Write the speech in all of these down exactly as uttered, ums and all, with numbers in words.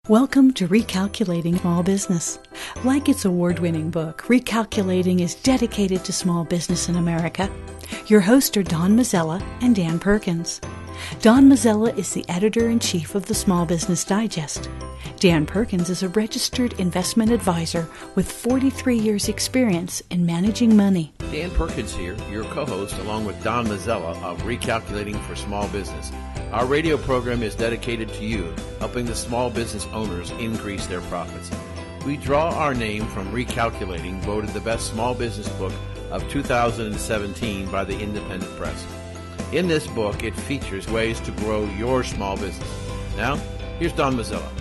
Welcome to Recalculating Small Business. Like its award-winning book, Recalculating is dedicated to small business in America. Your hosts are Don Mazzella and Dan Perkins. Don Mazzella is the editor-in-chief of the Small Business Digest. Dan Perkins is a registered investment advisor with forty-three years' experience in managing money. Dan Perkins here, your co-host, along with Don Mazzella of Recalculating for Small Business. Our radio program is dedicated to you, helping the small business owners increase their profits. We draw our name from Recalculating, voted the best small business book of two thousand seventeen by the Independent Press. In this book, it features ways to grow your small business. Now, here's Don Mazzella.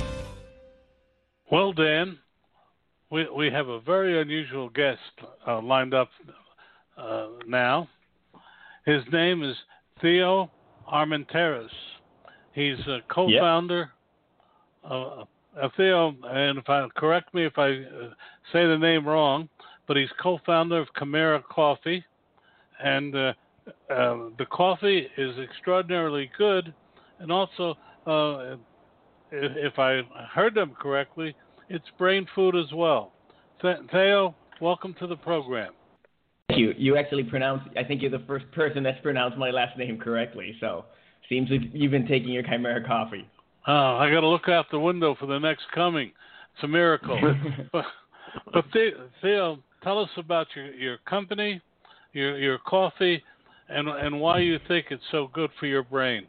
Well, Dan, we we have a very unusual guest uh, lined up uh, now. His name is Theo Armenteros. He's a co-founder yep. uh, uh, Theo, and if I correct me if I uh, say the name wrong, but he's co-founder of Chimera Coffee, and uh, uh, the coffee is extraordinarily good, and also, uh, if, if I heard them correctly, it's brain food as well. Theo, welcome to the program. Thank you. You actually pronounced, I think you're the first person that's pronounced my last name correctly, so seems like you've been taking your Chimera coffee. Oh, I got to look out the window for the next coming. It's a miracle. but but Theo, tell us about your, your company, your your coffee, and and why you think it's so good for your brain.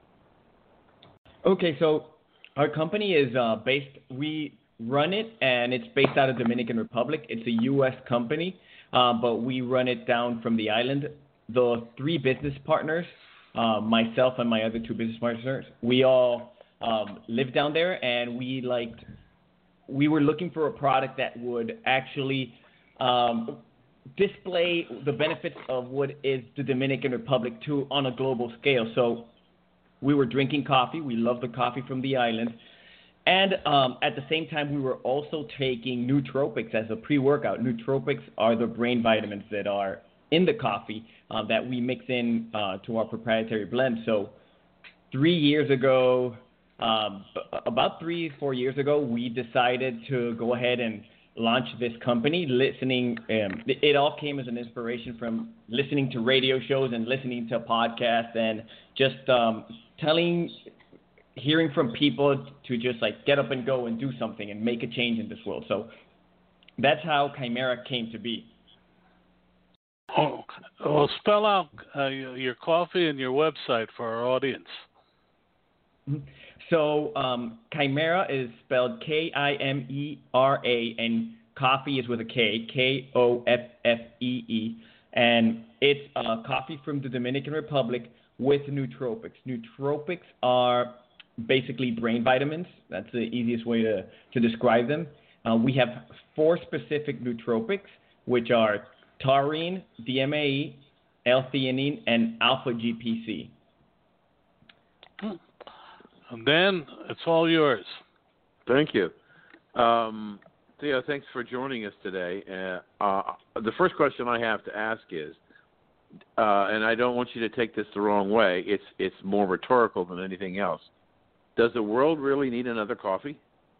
Okay, so our company is uh, based, we run it, and it's based out of Dominican Republic. It's a U S company. Uh, but we run it down from the island. The three business partners, uh, myself and my other two business partners, we all um, live down there, and we liked. We were looking for a product that would actually um, display the benefits of what is the Dominican Republic to on a global scale. So we were drinking coffee. We love the coffee from the island. And um, at the same time, we were also taking nootropics as a pre-workout. Nootropics are the brain vitamins that are in the coffee uh, that we mix in uh, to our proprietary blend. So three years ago, um, about three, four years ago, we decided to go ahead and launch this company. Listening, um, it, it all came as an inspiration from listening to radio shows and listening to podcasts and just um, telling... hearing from people to just like get up and go and do something and make a change in this world. So that's how Chimera came to be. Oh, well, spell out uh, your coffee and your website for our audience. So um, Chimera is spelled K I M E R A, and coffee is with a K, K O F F E E. And it's uh, coffee from the Dominican Republic with nootropics. Nootropics are basically brain vitamins. That's the easiest way to, to describe them. Uh, we have four specific nootropics, which are taurine, D M A E, L-theanine, and alpha-G P C. And Dan, it's all yours. Thank you. Um, Theo, thanks for joining us today. Uh, uh, the first question I have to ask is, uh, and I don't want you to take this the wrong way, it's it's more rhetorical than anything else. Does the world really need another coffee?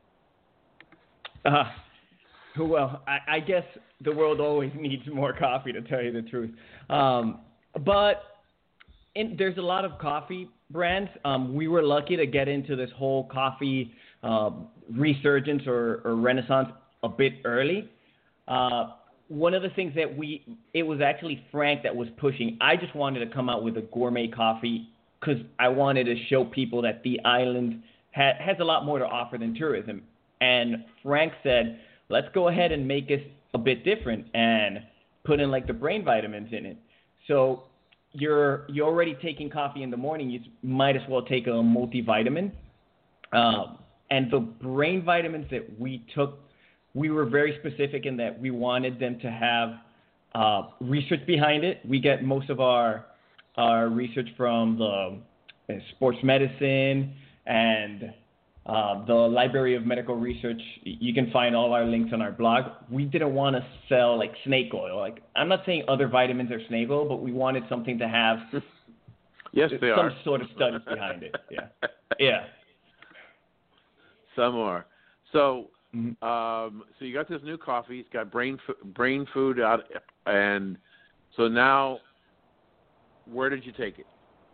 Uh, well, I, I guess the world always needs more coffee, to tell you the truth. Um, but in, there's a lot of coffee brands. Um, we were lucky to get into this whole coffee uh, resurgence or, or renaissance a bit early. Uh, one of the things that we, it was actually Frank that was pushing. I just wanted to come out with a gourmet coffee because I wanted to show people that the island ha- has a lot more to offer than tourism. And Frank said, let's go ahead and make it a bit different and put in like the brain vitamins in it. So you're you're already taking coffee in the morning, you might as well take a multivitamin. Um, and the brain vitamins that we took, we were very specific in that we wanted them to have uh, research behind it. We get most of our our research from the uh, sports medicine and uh, the Library of Medical Research. You can find all our links on our blog. We didn't want to sell like snake oil. Like, I'm not saying other vitamins are snake oil, but we wanted something to have yes, they some are. sort of studies behind it. Yeah, yeah. Some are. So, Mm-hmm. um, so you got this new coffee. It's got brain brain food out, and so now, where did you take it?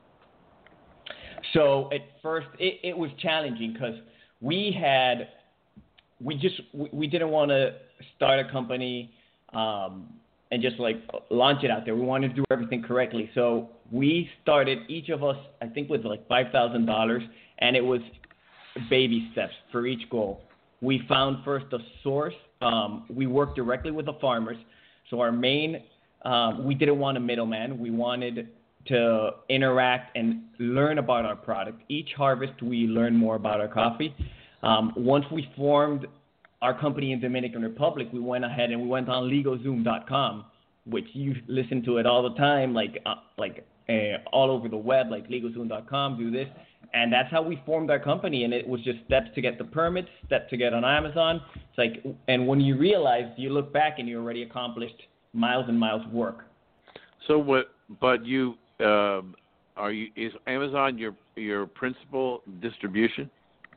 So at first, it, it was challenging because we had, we just, we, we didn't want to start a company um, and just like launch it out there. We wanted to do everything correctly. So we started, each of us, I think, with like five thousand dollars, and it was baby steps for each goal. We found first a source. Um, we worked directly with the farmers. So our main, um, we didn't want a middleman. We wanted to interact and learn about our product. Each harvest, we learn more about our coffee. Um, once we formed our company in Dominican Republic, we went ahead and we went on Legal Zoom dot com, which you listen to it all the time, like uh, like uh, all over the web, like Legal Zoom dot com, do this. And that's how we formed our company. And it was just steps to get the permits, steps to get on Amazon. It's like, and when you realize, you look back and you already accomplished miles and miles of work. So what? But you uh, are you? Is Amazon your your principal distribution?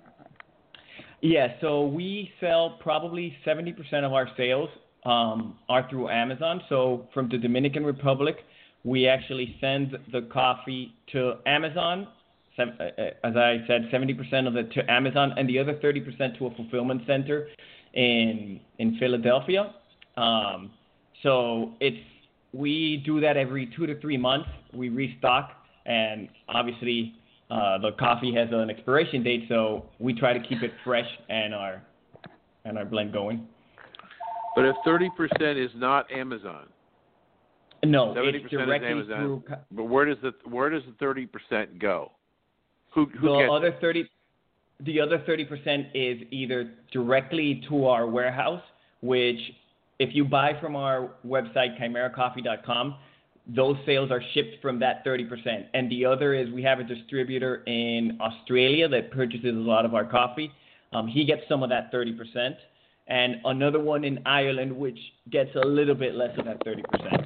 Yeah. So we sell probably seventy percent of our sales um, are through Amazon. So from the Dominican Republic, we actually send the coffee to Amazon. As I said, seventy percent of it to Amazon, and the other thirty percent to a fulfillment center in in Philadelphia. Um, so it's we do that every two to three months. We restock, and obviously uh, the coffee has an expiration date, so we try to keep it fresh and our and our blend going. But if thirty percent is not Amazon, no, seventy it's percent directly is Amazon. through. But where does the where does the thirty percent go? Who, who the gets other thirty, the other thirty percent is either directly to our warehouse, which if you buy from our website chimera coffee dot com, those sales are shipped from that thirty percent. And the other is we have a distributor in Australia that purchases a lot of our coffee. Um, he gets some of that thirty percent, and another one in Ireland which gets a little bit less of that thirty percent.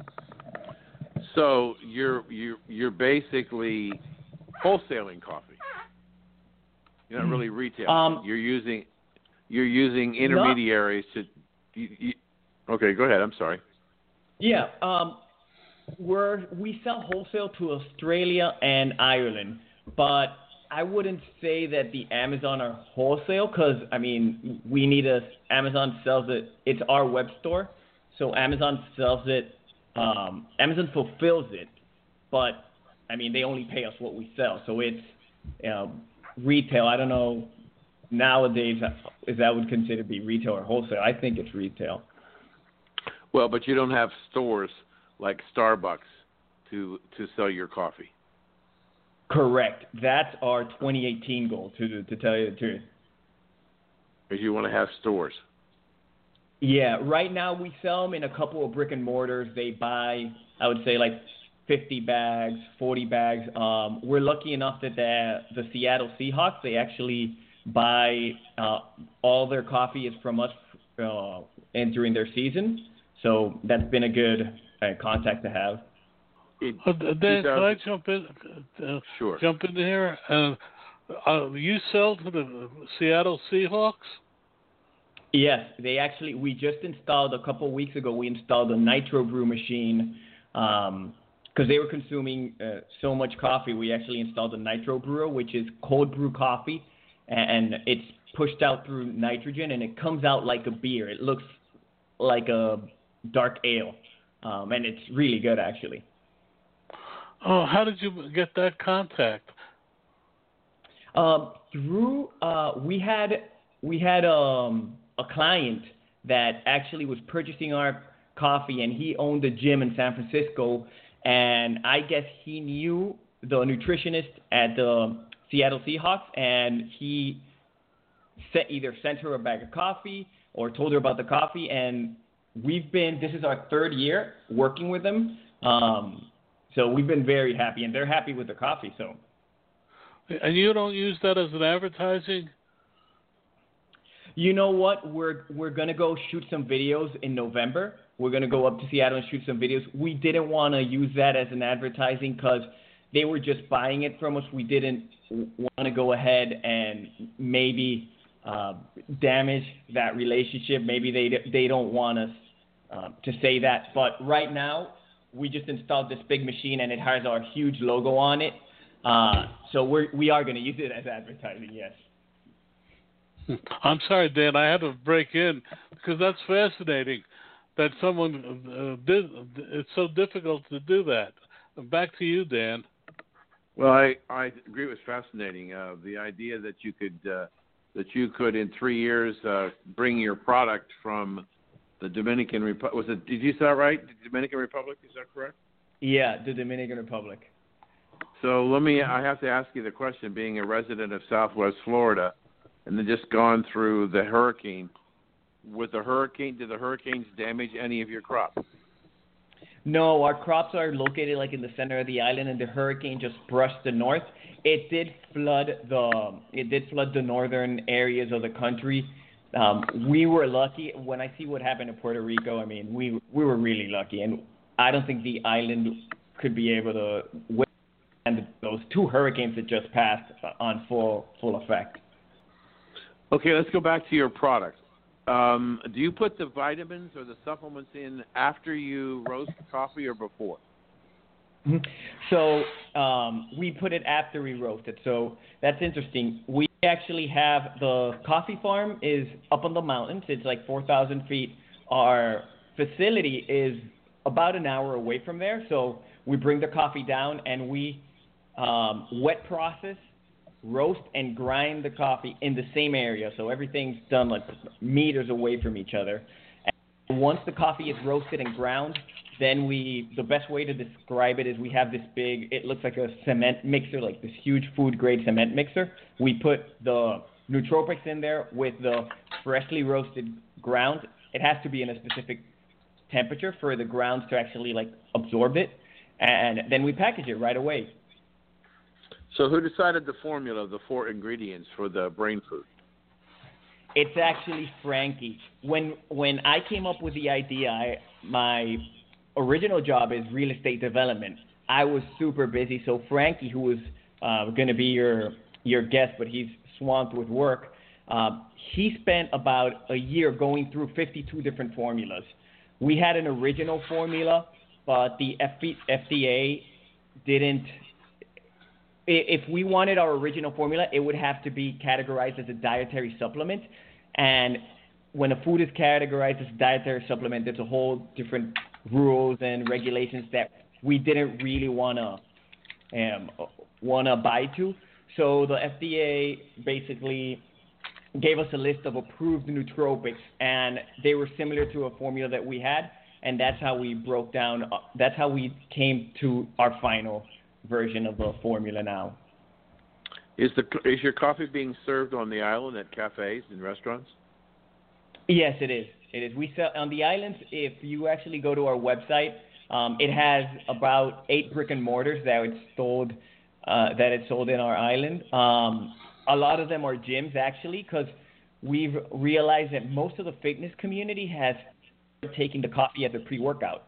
So you're you're you're basically wholesaling coffee. You're not really retailing. Um, you're using you're using intermediaries not, to. You, you, okay, go ahead. I'm sorry. Yeah, um, we're we sell wholesale to Australia and Ireland, but I wouldn't say that the Amazon are wholesale because I mean we need a Amazon sells it. It's our web store, so Amazon sells it. Um, Amazon fulfills it, but I mean, they only pay us what we sell, so it's you know, retail. I don't know nowadays if that would consider to be retail or wholesale. I think it's retail. Well, but you don't have stores like Starbucks to to sell your coffee. Correct. That's our twenty eighteen goal, to to tell you the truth. Because you want to have stores. Yeah. Right now we sell them in a couple of brick and mortars. They buy, I would say, like fifty bags, forty bags. Um, we're lucky enough that the, the Seattle Seahawks, they actually buy uh, all their coffee is from us uh, and during their season. So that's been a good uh, contact to have. It, uh, Dan, can I jump in? Uh, sure. Jump in here. Uh, uh, you sell to the Seattle Seahawks? Yes, they actually. We just installed a couple of weeks ago. We installed a nitro brew machine. Um, Because they were consuming uh, so much coffee, we actually installed a nitro brewer, which is cold brew coffee, and it's pushed out through nitrogen, and it comes out like a beer. It looks like a dark ale, um, and it's really good, actually. Oh, how did you get that contact? Um, through uh, we had we had um, a client that actually was purchasing our coffee, and he owned a gym in San Francisco. And I guess he knew the nutritionist at the Seattle Seahawks, and he sent, either sent her a bag of coffee or told her about the coffee. And we've been, this is our third year working with them. Um, so we've been very happy, and they're happy with the coffee. So. And you don't use that as an advertising? You know what? We're we're gonna go shoot some videos in November. We're gonna go up to Seattle and shoot some videos. We didn't want to use that as an advertising because they were just buying it from us. We didn't want to go ahead and maybe uh, damage that relationship. Maybe they they don't want us uh, to say that. But right now, we just installed this big machine, and it has our huge logo on it. Uh, so we're, we are going to use it as advertising, yes. I'm sorry, Dan, I had to break in because that's fascinating that someone uh, did. It's so difficult to do that. Back to you, Dan. Well, I, I agree. It was fascinating. Uh, the idea that you could uh, that you could in three years uh, bring your product from the Dominican Republic. Was it? Did you say that right? The Dominican Republic? Is that correct? Yeah, the Dominican Republic. So let me. I have to ask you the question. Being a resident of Southwest Florida, and then just gone through the hurricane. With the hurricane, did the hurricanes damage any of your crops? No, our crops are located like in the center of the island, and the hurricane just brushed the north. It did flood the it did flood the northern areas of the country. Um, we were lucky. When I see what happened in Puerto Rico, I mean, we we were really lucky, and I don't think the island could be able to withstand those two hurricanes that just passed on full full effect. Okay, let's go back to your product. Um, do you put the vitamins or the supplements in after you roast coffee or before? So um, we put it after we roast it. So that's interesting. We actually have the coffee farm is up on the mountains. It's like four thousand feet. Our facility is about an hour away from there. So we bring the coffee down and we um, wet process, roast and grind the coffee in the same area, so everything's done like meters away from each other. And once the coffee is roasted and ground, then we, the best way to describe it is we have this big, it looks like a cement mixer, like this huge food grade cement mixer. We put the nootropics in there with the freshly roasted ground. It has to be in a specific temperature for the grounds to actually like absorb it, and then we package it right away. So who decided the formula, the four ingredients for the brain food? It's actually Frankie. When when I came up with the idea, I, my original job is real estate development. I was super busy, so Frankie, who was uh, going to be your your guest, but he's swamped with work, uh, he spent about a year going through fifty-two different formulas. We had an original formula, but the F D A didn't. If we wanted our original formula, it would have to be categorized as a dietary supplement. And when a food is categorized as a dietary supplement, there's a whole different rules and regulations that we didn't really want to um, want to abide to. So the F D A basically gave us a list of approved nootropics, and they were similar to a formula that we had, and that's how we broke down. That's how we came to our final version of the formula now. Is the is your coffee being served on the island at cafes and restaurants? Yes, it is. It is. We sell on the islands. If you actually go to our website, um, it has about eight brick and mortars that it's sold uh, that it's sold in our island. Um, a lot of them are gyms actually, because we've realized that most of the fitness community has taken the coffee as a pre-workout.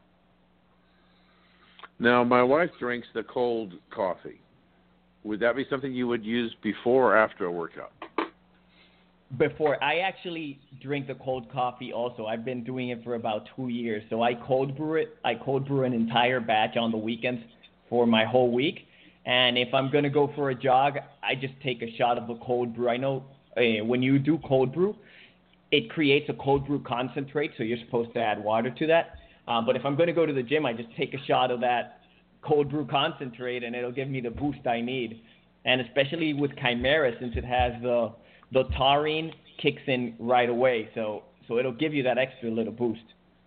Now, my wife drinks the cold coffee. Would that be something you would use before or after a workout? Before. I actually drink the cold coffee also. I've been doing it for about two years. So I cold brew it. I cold brew an entire batch on the weekends for my whole week. And if I'm going to go for a jog, I just take a shot of the cold brew. I know uh, when you do cold brew, it creates a cold brew concentrate, so you're supposed to add water to that. Um, but if I'm going to go to the gym, I just take a shot of that cold brew concentrate, and it'll give me the boost I need. And especially with Chimera, since it has the the taurine, kicks in right away, so so it'll give you that extra little boost.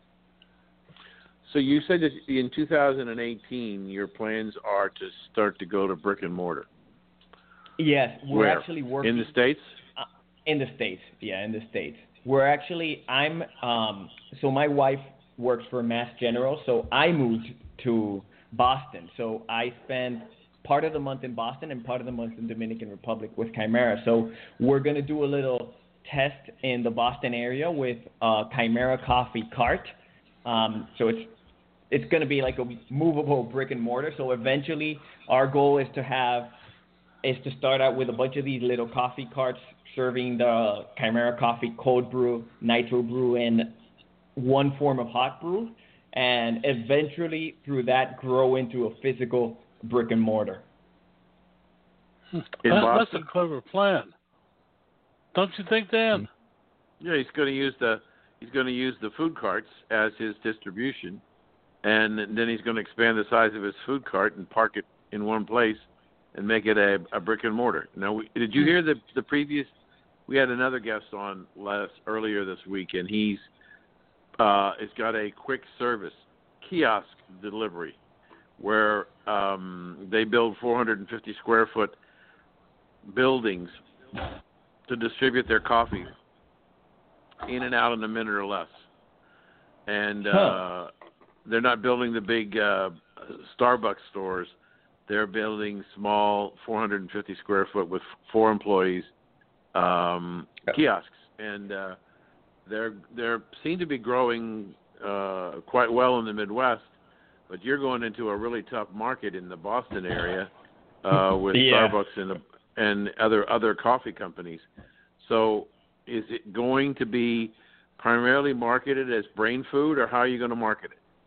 So you said that in two thousand eighteen, your plans are to start to go to brick and mortar. Yes, we're Where? actually working in the States. Uh, in the States, yeah, in the States. We're actually, I'm, um, so my wife works for Mass General, so I moved to Boston. So I spent part of the month in Boston and part of the month in Dominican Republic with Chimera. So we're going to do a little test in the Boston area with uh, Chimera Coffee Cart. Um, so it's it's going to be like a movable brick and mortar. So eventually our goal is to have is to start out with a bunch of these little coffee carts serving the Chimera coffee cold brew, nitro brew, and one form of hot brew, and eventually through that grow into a physical brick and mortar. That, that's a clever plan, don't you think, Dan? Yeah, he's going to use the he's going to use the food carts as his distribution, and then he's going to expand the size of his food cart and park it in one place and make it a, a brick and mortar. Now, we, did you hear the the previous? We had another guest on last earlier this week, and he's uh, it's got a quick service kiosk delivery where um, they build four hundred fifty square foot buildings to distribute their coffee in and out in a minute or less. And uh, huh. they're not building the big uh, Starbucks stores. They're building small four hundred fifty square foot with four employees um, kiosks. And uh, they're they're seem to be growing uh, quite well in the Midwest, but you're going into a really tough market in the Boston area uh, with yeah. Starbucks and, and other other coffee companies. So is it going to be primarily marketed as brain food, or how are you going to market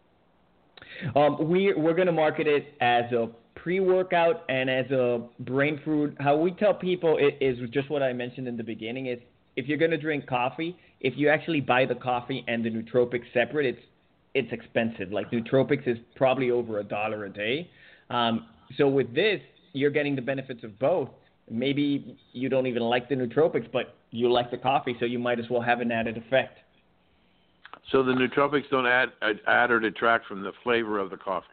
it? Um, we, we're going to market it as a pre-workout and as a brain food. How we tell people it is just what I mentioned in the beginning is if you're going to drink coffee, if you actually buy the coffee and the nootropics separate, it's it's expensive. Like nootropics is probably over a dollar a day. Um, so with this, you're getting the benefits of both. Maybe you don't even like the nootropics, but you like the coffee, so you might as well have an added effect. So the nootropics don't add, add or detract from the flavor of the coffee?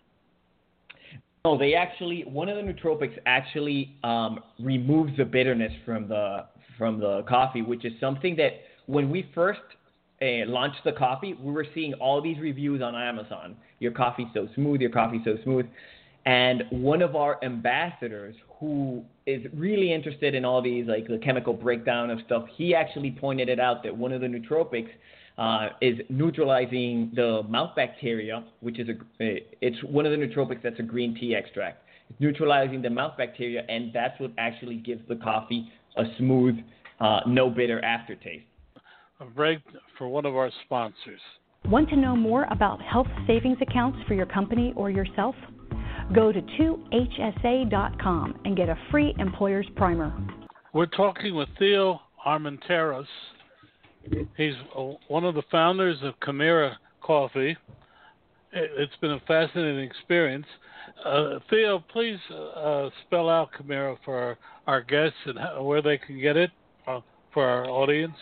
No, they actually, one of the nootropics actually um, removes the bitterness from the from the coffee, which is something that when we first uh, launched the coffee, we were seeing all these reviews on Amazon. Your coffee's so smooth, your coffee's so smooth. And one of our ambassadors who is really interested in all these, like the chemical breakdown of stuff, he actually pointed it out that one of the nootropics uh, is neutralizing the mouth bacteria, which is a, it's one of the nootropics that's a green tea extract. It's neutralizing the mouth bacteria, and that's what actually gives the coffee a smooth, uh, no bitter aftertaste. A break for one of our sponsors. Want to know more about health savings accounts for your company or yourself? Go to two H S A dot com and get a free employer's primer. We're talking with Theo Armenteros. He's one of the founders of Chimera Coffee. It's been a fascinating experience. Uh, Theo, please uh, spell out Chimera for our, our guests and how, where they can get it uh, for our audience.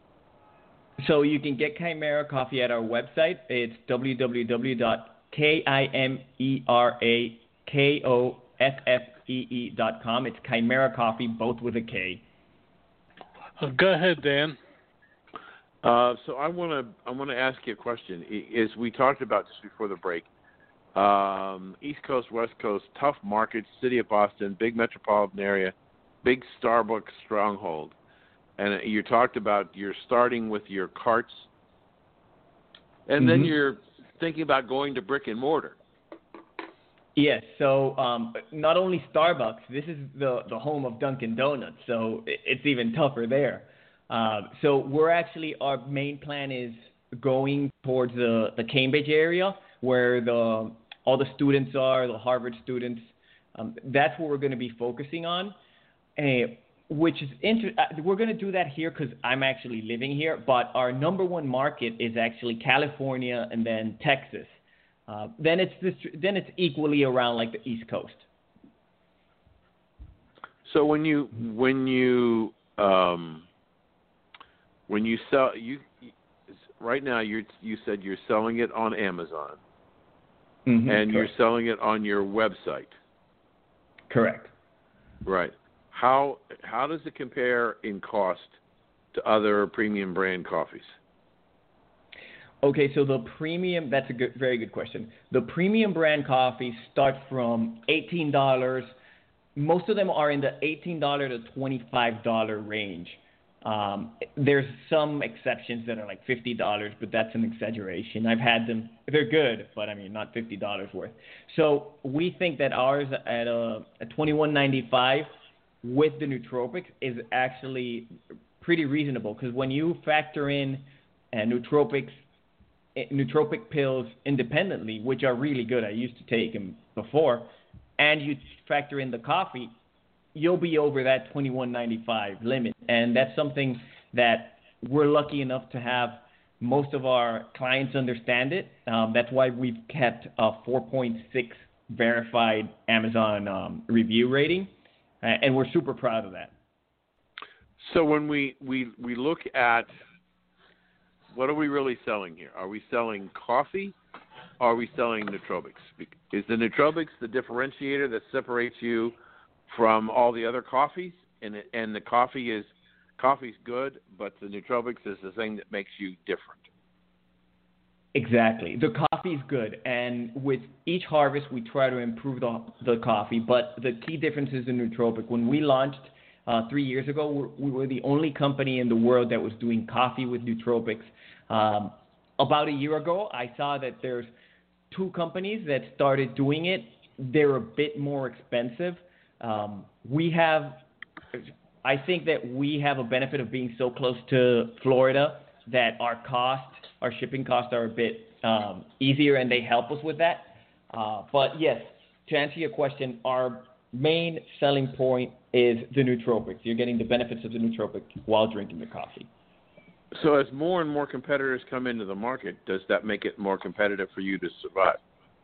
So you can get Chimera Coffee at our website. It's w w w dot K I M E R A K O F F E E dot com. It's Chimera Coffee, both with a K. Uh, go ahead, Dan. Uh, so I want to I want to ask you a question. As we talked about just before the break, um, East Coast, West Coast, tough markets, city of Boston, big metropolitan area, big Starbucks stronghold. And you talked about you're starting with your carts, and mm-hmm. then you're thinking about going to brick and mortar. Yes, so um, not only Starbucks, this is the, the home of Dunkin' Donuts, so it's even tougher there. Uh, so we're actually, our main plan is going towards the, the Cambridge area where the all the students are, the Harvard students. Um, that's what we're going to be focusing on, uh, which is inter- uh, we're going to do that here because I'm actually living here, but our number one market is actually California and then Texas. Uh, then it's this, then it's equally around like the East Coast. So when you when you um, when you sell you right now you you said you're selling it on Amazon, mm-hmm, and correct. You're selling it on your website. Correct. Right. How how does it compare in cost to other premium brand coffees? Okay, so the premium, that's a good, very good question. The premium brand coffees start from eighteen dollars. Most of them are in the eighteen dollars to twenty-five dollars range. Um, there's some exceptions that are like fifty dollars, but that's an exaggeration. I've had them. They're good, but I mean, not fifty dollars worth. So we think that ours at a, a twenty-one ninety-five with the nootropics is actually pretty reasonable, because when you factor in uh, nootropics, nootropic pills independently, which are really good, I used to take them before, and you factor in the coffee, you'll be over that twenty-one ninety-five limit. And that's something that we're lucky enough to have most of our clients understand it. Um, that's why we've kept a four point six verified Amazon um, review rating, uh, and we're super proud of that. So when we, we, we look at what are we really selling here? Are we selling coffee? Or are we selling nootropics? Is the nootropics the differentiator that separates you from all the other coffees? And it, and the coffee is coffee's good, but the nootropics is the thing that makes you different. Exactly. The coffee is good, and with each harvest we try to improve the the coffee. But the key difference is the nootropic. When we launched uh, three years ago, we were the only company in the world that was doing coffee with nootropics. Um, about a year ago, I saw that there's two companies that started doing it. They're a bit more expensive. Um, we have, I think that we have a benefit of being so close to Florida that our costs, our shipping costs are a bit um, easier, and they help us with that. Uh, but yes, to answer your question, our main selling point is the nootropics. You're getting the benefits of the nootropic while drinking the coffee. So as more and more competitors come into the market, does that make it more competitive for you to survive?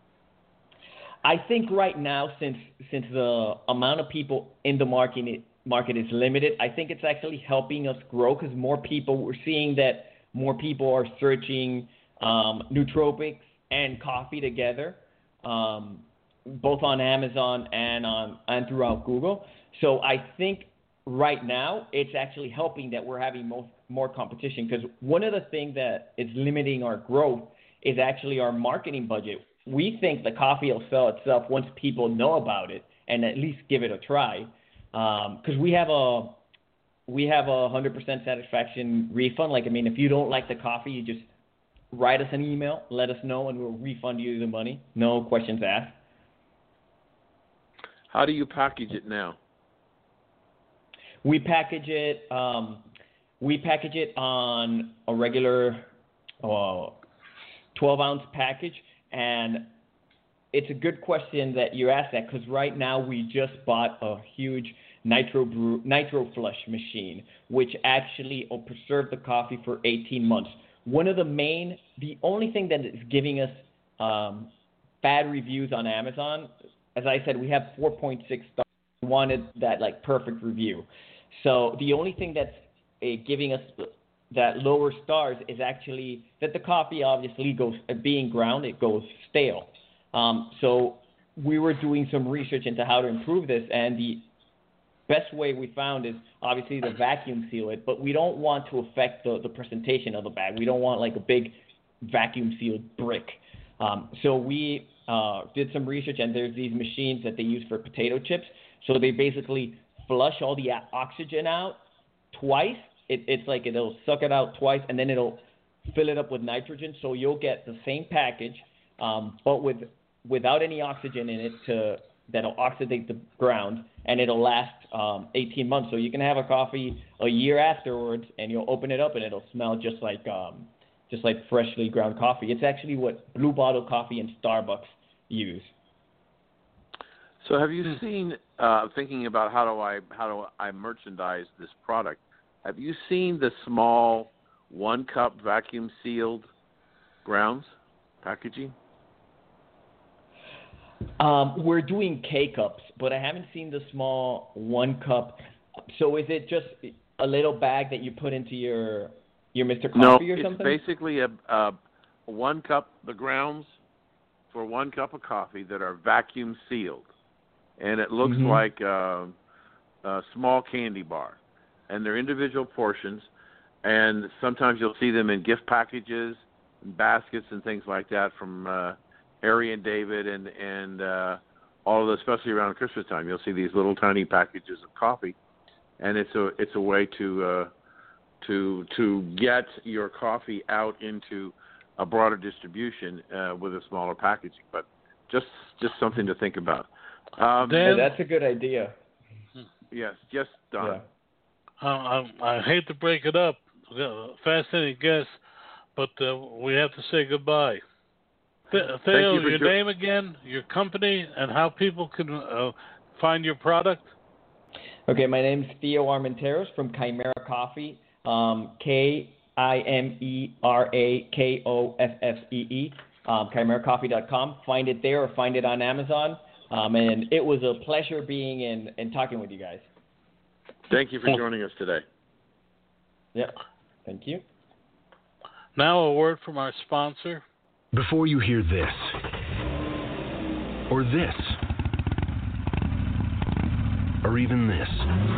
I think right now, since since the amount of people in the market market is limited, I think it's actually helping us grow, because more people, we're seeing that more people are searching um, nootropics and coffee together, um, both on Amazon and on and throughout Google. So I think right now it's actually helping that we're having more more competition, because one of the things that is limiting our growth is actually our marketing budget. We think the coffee will sell itself once people know about it and at least give it a try, because um, we have a we have a one hundred percent satisfaction refund. Like, I mean, if you don't like the coffee, you just write us an email, let us know, and we'll refund you the money. No questions asked. How do you package it now? We package it. Um, we package it on a regular uh, twelve ounce package, and it's a good question that you asked that, because right now we just bought a huge nitro brew, nitro flush machine, which actually will preserve the coffee for eighteen months. One of the main, the only thing that is giving us um, bad reviews on Amazon, as I said, we have four point six stars. We wanted that like perfect review. So the only thing that's uh, giving us that lower stars is actually that the coffee obviously goes, uh, being ground, it goes stale. Um, so we were doing some research into how to improve this, and the best way we found is obviously to vacuum seal it, but we don't want to affect the, the presentation of the bag. We don't want like a big vacuum sealed brick. Um, so we uh, did some research, and there's these machines that they use for potato chips. So they basically flush all the oxygen out twice. It, it's like it'll suck it out twice, and then it'll fill it up with nitrogen. So you'll get the same package, um, but with without any oxygen in it to that'll oxidate the ground, and it'll last um, eighteen months. So you can have a coffee a year afterwards, and you'll open it up, and it'll smell just like um, just like freshly ground coffee. It's actually what Blue Bottle Coffee and Starbucks use. So have you seen, uh, thinking about how do I how do I merchandise this product, have you seen the small one cup vacuum sealed grounds packaging? Um, we're doing K-Cups, but I haven't seen the small one cup. So is it just a little bag that you put into your your Mister Coffee no, or something? No, it's basically a, a one cup, the grounds for one cup of coffee that are vacuum sealed. And it looks mm-hmm. like a, a small candy bar. And they're individual portions. And sometimes you'll see them in gift packages, and baskets and things like that from uh, Harry and David and, and uh, all of the, especially around Christmas time. You'll see these little tiny packages of coffee. And it's a it's a way to uh, to to get your coffee out into a broader distribution uh, with a smaller packaging. But just just something to think about. Um, Dan, hey, that's a good idea. Yes, yes, Don. Yeah. Uh, I, I hate to break it up. Fascinating guest, but uh, we have to say goodbye. Th- Theo, you for your jo- name again, your company, and how people can uh, find your product? Okay, my name's Theo Armenteros from Chimera Coffee, um, K I M E R A K O F F E E, um, chimera coffee dot com. Find it there or find it on Amazon. Um, and it was a pleasure being in and talking with you guys. Thank you for joining us today. Yep. Thank you. Now a word from our sponsor. Before you hear this, or this, or even this,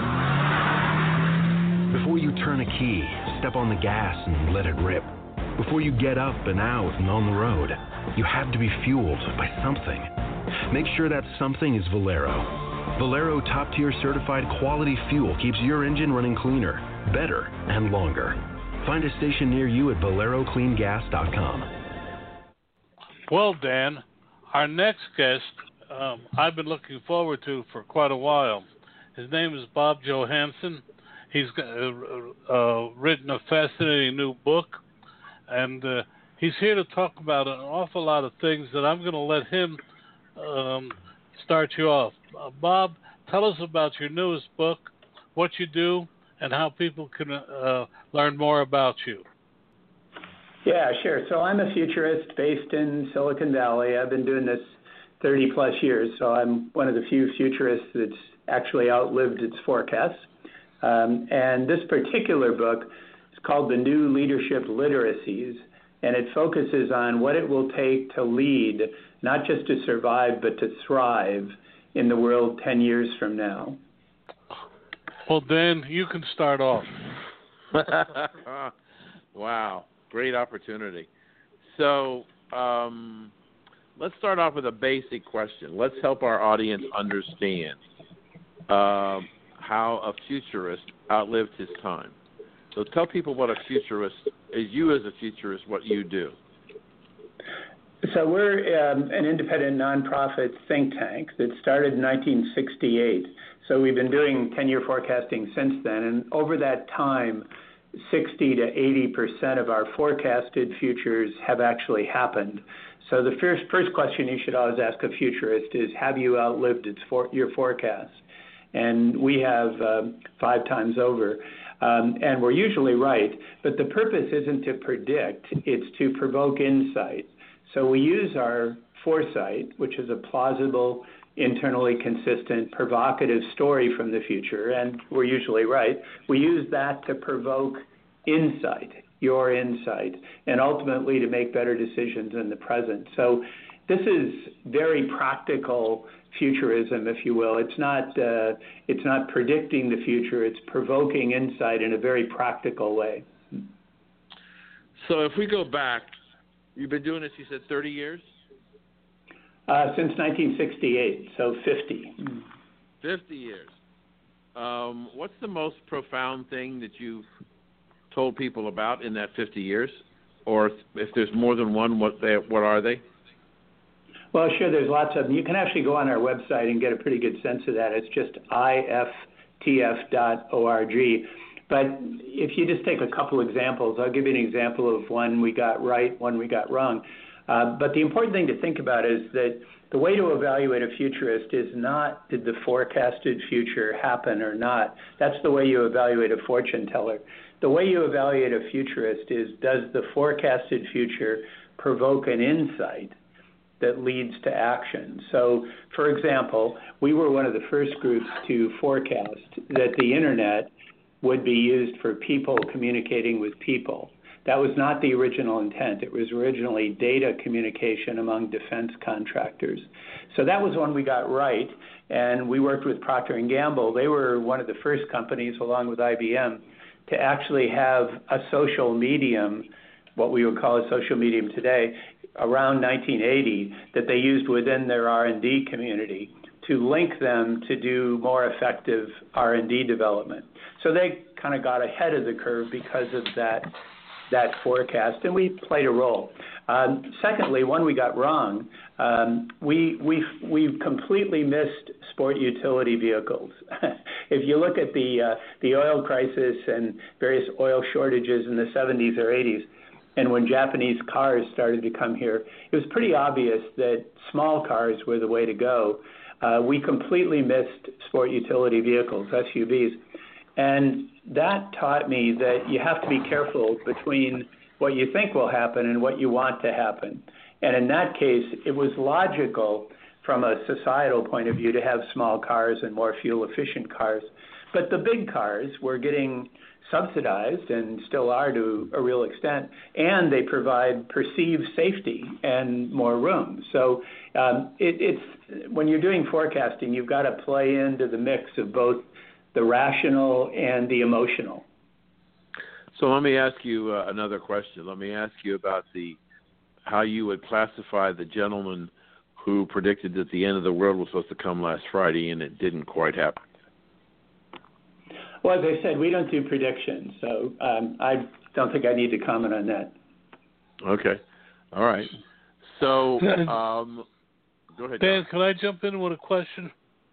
before you turn a key, step on the gas and let it rip, before you get up and out and on the road, you have to be fueled by something. Make sure that something is Valero. Valero top-tier certified quality fuel keeps your engine running cleaner, better, and longer. Find a station near you at valero clean gas dot com. Well, Dan, our next guest um, I've been looking forward to for quite a while. His name is Bob Johansen. He's uh, uh, written a fascinating new book, and uh, he's here to talk about an awful lot of things that I'm going to let him um, start you off. Uh, Bob, tell us about your newest book, what you do, and how people can uh, learn more about you. Yeah, sure. So I'm a futurist based in Silicon Valley. I've been doing this thirty plus years, so I'm one of the few futurists that's actually outlived its forecasts. Um, and this particular book is called The New Leadership Literacies, and it focuses on what it will take to lead, not just to survive, but to thrive in the world ten years from now. Well, Dan, you can start off. Wow, great opportunity. So um, let's start off with a basic question. Let's help our audience understand uh, how a futurist outlived his time. So tell people what a futurist is, you as a futurist, what you do. So we're um, an independent nonprofit think tank that started in nineteen sixty-eight. So we've been doing ten-year forecasting since then, and over that time, sixty to eighty percent of our forecasted futures have actually happened. So the first first question you should always ask a futurist is, have you outlived its for, your forecast? And we have uh, five times over. Um, and we're usually right, but the purpose isn't to predict, it's to provoke insight. So we use our foresight, which is a plausible, internally consistent, provocative story from the future, and we're usually right. We use that to provoke insight, your insight, and ultimately to make better decisions in the present. So this is very practical futurism, if you will. It's not uh, it's not predicting the future. It's provoking insight in a very practical way. So if we go back, you've been doing this, you said, thirty years? Uh, since nineteen sixty-eight, so fifty. fifty years. Um, what's the most profound thing that you've told people about in that fifty years? Or if, if there's more than one, what they, what are they? Well, sure, there's lots of them. You can actually go on our website and get a pretty good sense of that. It's just I F T F dot org. But if you just take a couple examples, I'll give you an example of one we got right, one we got wrong. Uh, but the important thing to think about is that the way to evaluate a futurist is not did the forecasted future happen or not. That's the way you evaluate a fortune teller. The way you evaluate a futurist is, does the forecasted future provoke an insight that leads to action? So, for example, we were one of the first groups to forecast that the internet would be used for people communicating with people. That was not the original intent. It was originally data communication among defense contractors. So that was one we got right, and we worked with Procter and Gamble. They were one of the first companies, along with I B M, to actually have a social medium, what we would call a social medium today, around nineteen eighty, that they used within their R and D community to link them to do more effective R and D development. So they kind of got ahead of the curve because of that that forecast, and we played a role. Um, secondly, one we got wrong, um, we we we completely missed sport utility vehicles. if you look at the uh, the oil crisis and various oil shortages in the seventies or eighties, and when Japanese cars started to come here, it was pretty obvious that small cars were the way to go. Uh, we completely missed sport utility vehicles, S U Vs. And that taught me that you have to be careful between what you think will happen and what you want to happen. And in that case, it was logical from a societal point of view to have small cars and more fuel-efficient cars. But the big cars were getting subsidized and still are to a real extent, and they provide perceived safety and more room. So um, it, it's when you're doing forecasting, you've got to play into the mix of both the rational and the emotional. So let me ask you uh, another question. Let me ask you about the how you would classify the gentleman who predicted that the end of the world was supposed to come last Friday and it didn't quite happen. Well, as I said, we don't do predictions, so um, I don't think I need to comment on that. Okay. All right. So, um, go ahead, Dan, John. can I jump in with a question?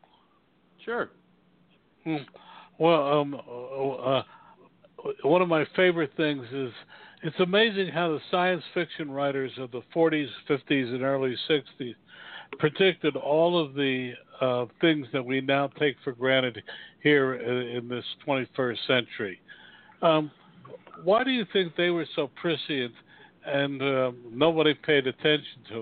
Sure. Hmm. Well, um, uh, one of my favorite things is it's amazing how the science fiction writers of the forties, fifties, and early sixties predicted all of the uh, things that we now take for granted here in, in this twenty-first century. Um, why do you think they were so prescient and uh, nobody paid attention to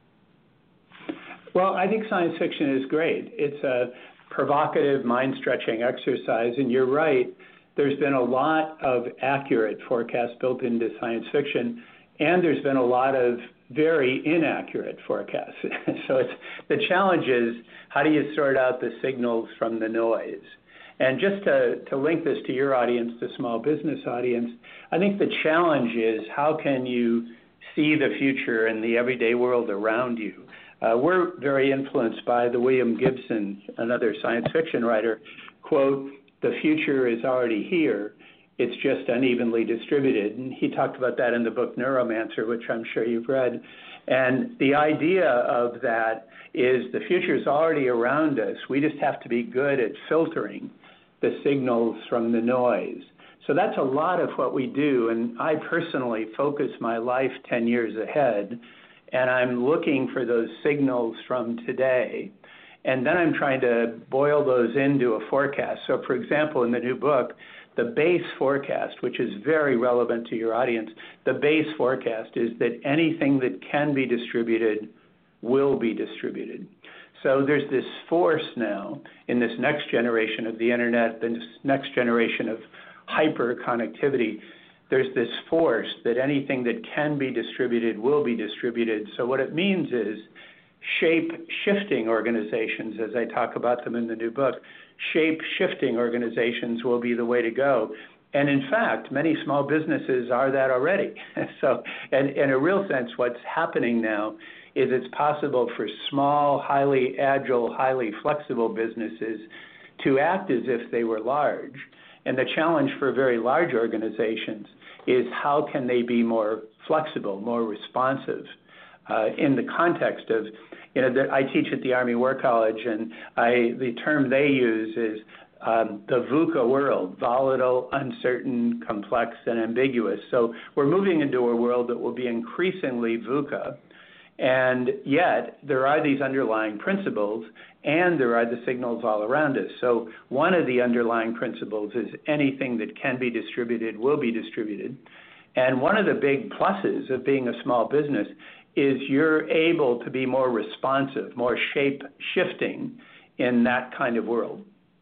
them? Well, I think science fiction is great. It's a provocative, mind-stretching exercise, and you're right. There's been a lot of accurate forecasts built into science fiction, and there's been a lot of very inaccurate forecasts. So it's, the challenge is, how do you sort out the signals from the noise? And just to, to link this to your audience, the small business audience, I think the challenge is, how can you see the future in the everyday world around you? Uh, we're very influenced by the William Gibson, another science fiction writer, quote, "The future is already here. It's just unevenly distributed." And he talked about that in the book Neuromancer, which I'm sure you've read. And the idea of that is the future is already around us. We just have to be good at filtering the signals from the noise. So that's a lot of what we do. And I personally focus my life ten years ahead, and I'm looking for those signals from today. And then I'm trying to boil those into a forecast. So, for example, in the new book, the base forecast, which is very relevant to your audience, the base forecast is that anything that can be distributed will be distributed. So there's this force now in this next generation of the internet, this next generation of hyper connectivity. There's this force that anything that can be distributed will be distributed. So what it means is shape-shifting organizations, as I talk about them in the new book, shape-shifting organizations will be the way to go. And in fact, many small businesses are that already. So and in a real sense, what's happening now is it's possible for small, highly agile, highly flexible businesses to act as if they were large. And the challenge for very large organizations is, how can they be more flexible, more responsive uh, in the context of, you know, the, I teach at the Army War College, and I the term they use is um, the VUCA world, volatile, uncertain, complex, and ambiguous. So we're moving into a world that will be increasingly VUCA, and yet there are these underlying principles, and there are the signals all around us. So one of the underlying principles is anything that can be distributed will be distributed. And one of the big pluses of being a small business is you're able to be more responsive, more shape-shifting in that kind of world.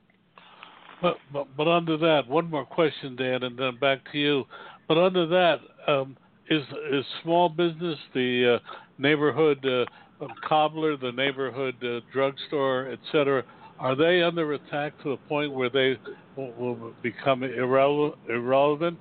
But, but but under that, one more question, Dan, and then back to you. But under that, um, is is small business, the uh, neighborhood uh, cobbler, the neighborhood uh, drugstore, et cetera, are they under attack to the point where they will, will become irrele- irrelevant?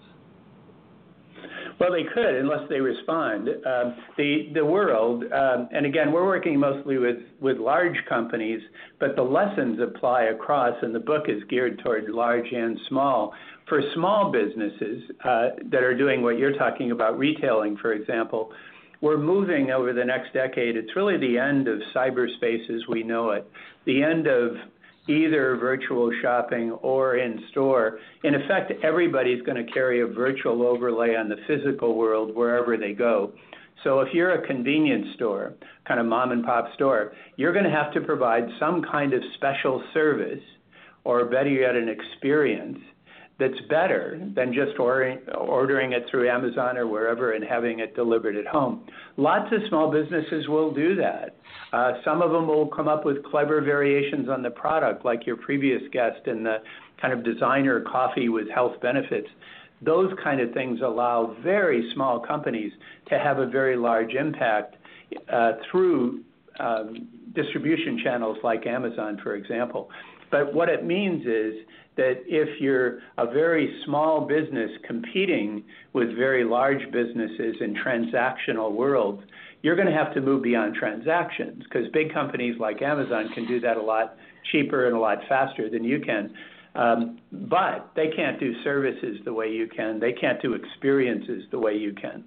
Well, they could, unless they respond. Um, the the world, um, and again, we're working mostly with, with large companies, but the lessons apply across, and the book is geared toward large and small. For small businesses uh, that are doing what you're talking about, retailing, for example, we're moving over the next decade. It's really the end of cyberspace as we know it, the end of either virtual shopping or in store. In effect, everybody's going to carry a virtual overlay on the physical world wherever they go. So if you're a convenience store, kind of mom and pop store, you're going to have to provide some kind of special service, or better yet, an experience that's better than just ordering, ordering it through Amazon or wherever and having it delivered at home. Lots of small businesses will do that. Uh, some of them will come up with clever variations on the product, like your previous guest in the kind of designer coffee with health benefits. Those kind of things allow very small companies to have a very large impact uh, through um, distribution channels like Amazon, for example. But what it means is that if you're a very small business competing with very large businesses in transactional worlds, you're going to have to move beyond transactions, because big companies like Amazon can do that a lot cheaper and a lot faster than you can. Um, but they can't do services the way you can. They can't do experiences the way you can.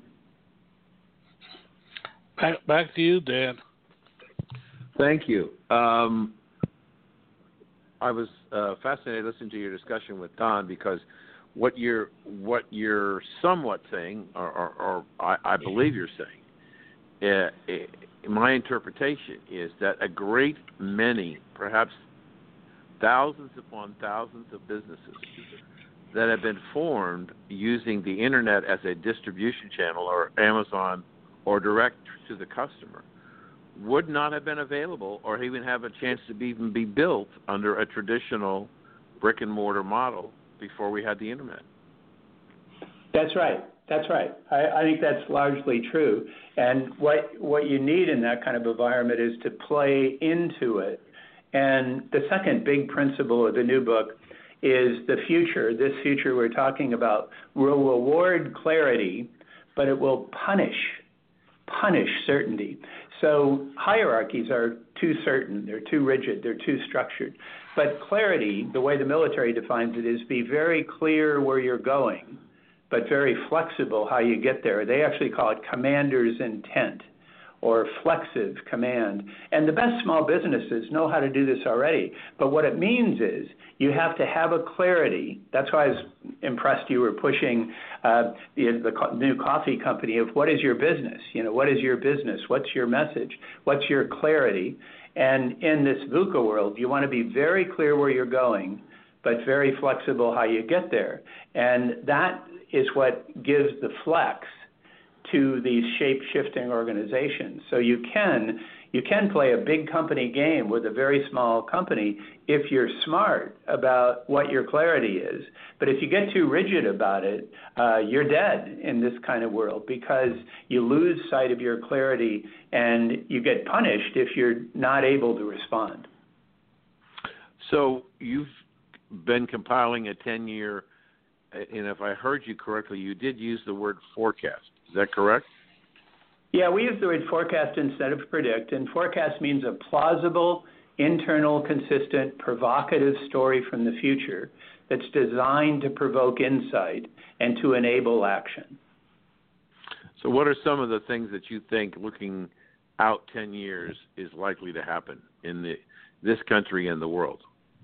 Back, back to you, Dan. Thank you. Um, I was uh, fascinated listening to your discussion with Don, because what you're what you're somewhat saying, or, or, or I, I believe you're saying, uh, uh, my interpretation is that a great many, perhaps thousands upon thousands of businesses that have been formed using the internet as a distribution channel, or Amazon, or direct to the customer, would not have been available or even have a chance to be, even be built under a traditional brick and mortar model before we had the internet. That's right. That's right. I, I think that's largely true. And what what you need in that kind of environment is to play into it. And the second big principle of the new book is the future. This future we're talking about will reward clarity, but it will punish, punish certainty. So hierarchies are too certain, they're too rigid, they're too structured. But clarity, the way the military defines it, is be very clear where you're going, but very flexible how you get there. They actually call it commander's intent, or flexive command. And the best small businesses know how to do this already. But what it means is you have to have a clarity. That's why I was impressed you were pushing uh, the, the new coffee company of what is your business? You know, what is your business? What's your message? What's your clarity? And in this VUCA world, you want to be very clear where you're going, but very flexible how you get there. And that is what gives the flex to these shape-shifting organizations. So you can you can play a big company game with a very small company if you're smart about what your clarity is. But if you get too rigid about it, uh, you're dead in this kind of world, because you lose sight of your clarity and you get punished if you're not able to respond. So you've been compiling a ten-year, and if I heard you correctly, you did use the word forecast. Is that correct? Yeah, we use the word forecast instead of predict, and forecast means a plausible, internal, consistent, provocative story from the future that's designed to provoke insight and to enable action. So what are some of the things that you think, looking out ten years, is likely to happen in the this country and the world?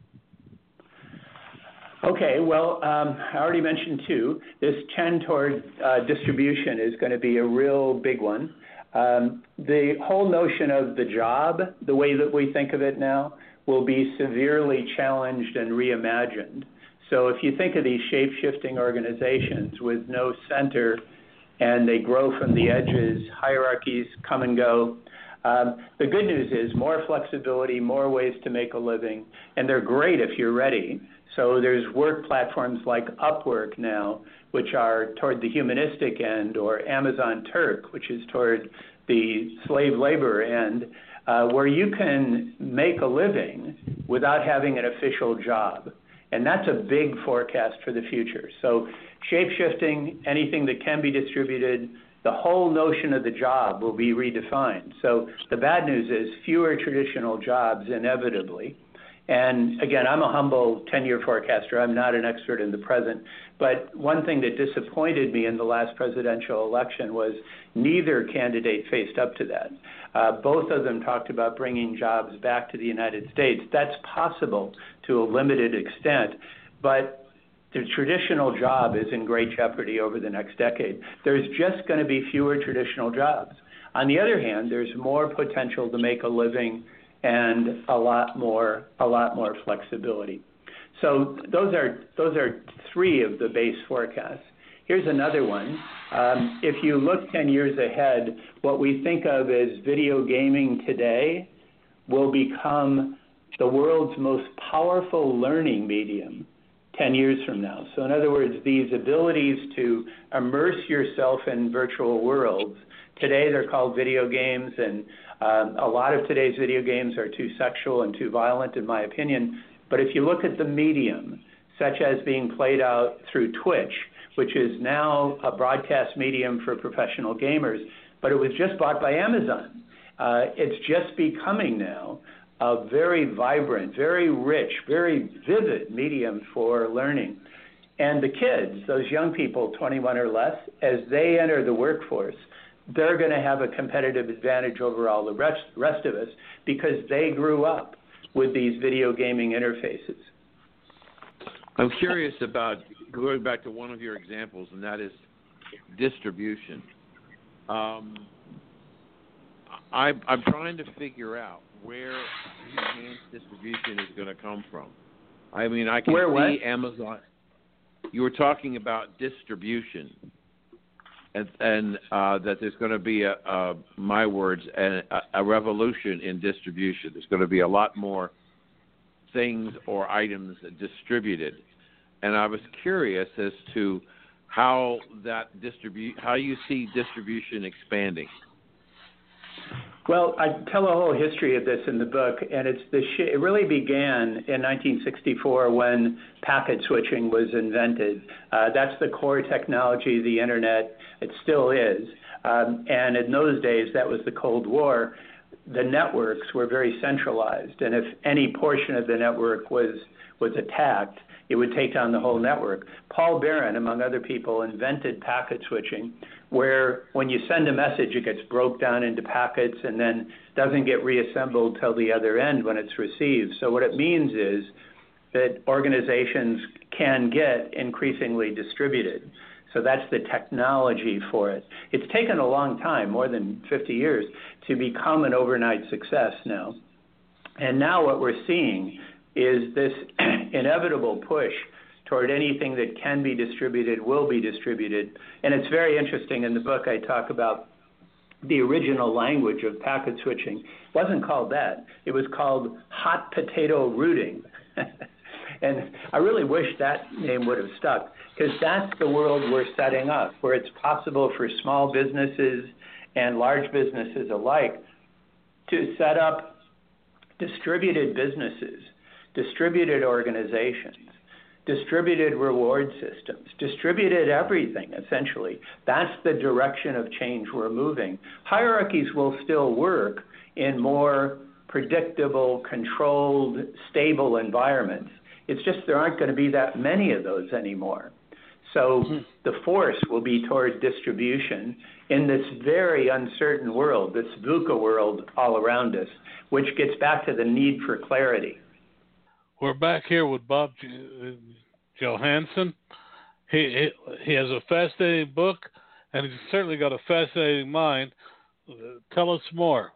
Okay, well, um, I already mentioned two. This trend toward uh, distribution is going to be a real big one. Um, the whole notion of the job, the way that we think of it now, will be severely challenged and reimagined. So if you think of these shape-shifting organizations with no center, and they grow from the edges, hierarchies come and go. Um, the good news is more flexibility, more ways to make a living, and they're great if you're ready. So there's work platforms like Upwork now, which are toward the humanistic end, or Amazon Turk, which is toward the slave labor end, uh, where you can make a living without having an official job. And that's a big forecast for the future. So shape-shifting, anything that can be distributed, the whole notion of the job will be redefined. So the bad news is fewer traditional jobs inevitably. And again, I'm a humble ten-year forecaster. I'm not an expert in the present. But one thing that disappointed me in the last presidential election was neither candidate faced up to that. Uh, both of them talked about bringing jobs back to the United States. That's possible to a limited extent, but the traditional job is in great jeopardy over the next decade. There's just going to be fewer traditional jobs. On the other hand, there's more potential to make a living and a lot more, a lot more flexibility. So those are those are three of the base forecasts. Here's another one. Um, if you look ten years ahead, what we think of as video gaming today will become the world's most powerful learning medium ten years from now. So in other words, these abilities to immerse yourself in virtual worlds, today they're called video games, and um, a lot of today's video games are too sexual and too violent, in my opinion. But if you look at the medium, such as being played out through Twitch, which is now a broadcast medium for professional gamers, but it was just bought by Amazon. Uh, it's just becoming now a very vibrant, very rich, very vivid medium for learning. And the kids, those young people, twenty-one or less, as they enter the workforce, they're going to have a competitive advantage over all the rest, rest of us because they grew up with these video gaming interfaces. I'm curious about going back to one of your examples, and that is distribution. Um, I, I'm trying to figure out where enhanced distribution is going to come from. I mean, I can where, see what? Amazon. You were talking about distribution, and, and uh, that there's going to be a, a my words, a, a revolution in distribution. There's going to be a lot more things or items distributed, and I was curious as to how that distribute, how you see distribution expanding. Well, I tell a whole history of this in the book, and it's the sh- it really began in nineteen sixty-four when packet switching was invented. Uh, that's the core technology of the internet. It still is. Um, and in those days, that was the Cold War. The networks were very centralized, and if any portion of the network was was attacked, it would take down the whole network. Paul Barron, among other people, invented packet switching, where when you send a message, it gets broke down into packets and then doesn't get reassembled till the other end when it's received. So what it means is that organizations can get increasingly distributed. So that's the technology for it. It's taken a long time, more than fifty years, to become an overnight success now. And now what we're seeing is this inevitable push toward anything that can be distributed will be distributed. And it's very interesting. In the book, I talk about the original language of packet switching. It wasn't called that. It was called hot potato routing. And I really wish that name would have stuck, because that's the world we're setting up, where it's possible for small businesses and large businesses alike to set up distributed businesses, distributed organizations, distributed reward systems, distributed everything, essentially. That's the direction of change we're moving. Hierarchies will still work in more predictable, controlled, stable environments. It's just there aren't going to be that many of those anymore. So the force will be toward distribution in this very uncertain world, this VUCA world all around us, which gets back to the need for clarity. We're back here with Bob Johansen. He, he he has a fascinating book, and he's certainly got a fascinating mind. Tell us more.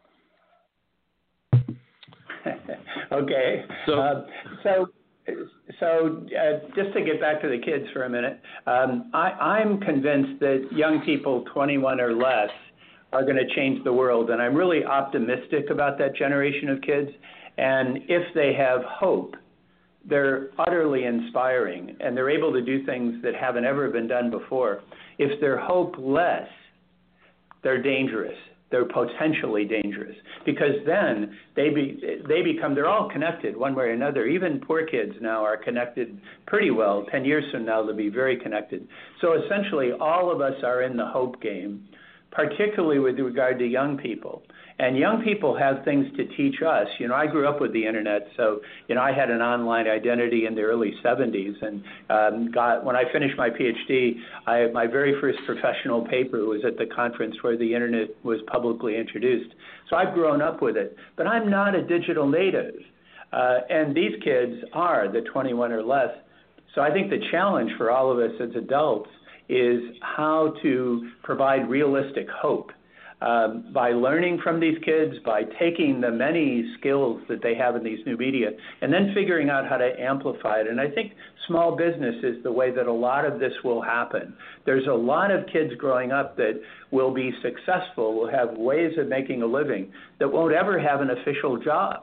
Okay. So, uh, so, so uh, just to get back to the kids for a minute, um, I, I'm convinced that young people twenty-one or less are going to change the world, and I'm really optimistic about that generation of kids. And if they have hope, they're utterly inspiring, and they're able to do things that haven't ever been done before. If they're hopeless, they're dangerous. They're potentially dangerous, because then they be, they become, they're all connected one way or another. Even poor kids now are connected pretty well. Ten years from now, they'll be very connected. So essentially, all of us are in the hope game. particularly with regard to young people. And young people have things to teach us. You know, I grew up with the internet, so, you know, I had an online identity in the early seventies. And um, got, when I finished my PhD, I, my very first professional paper was at the conference where the internet was publicly introduced. So I've grown up with it. But I'm not a digital native. Uh, and these kids are, the twenty-one or less. So I think the challenge for all of us as adults is how to provide realistic hope. Um, by learning from these kids, by taking the many skills that they have in these new media, and then figuring out how to amplify it. And I think small business is the way that a lot of this will happen. There's a lot of kids growing up that will be successful, will have ways of making a living, that won't ever have an official job.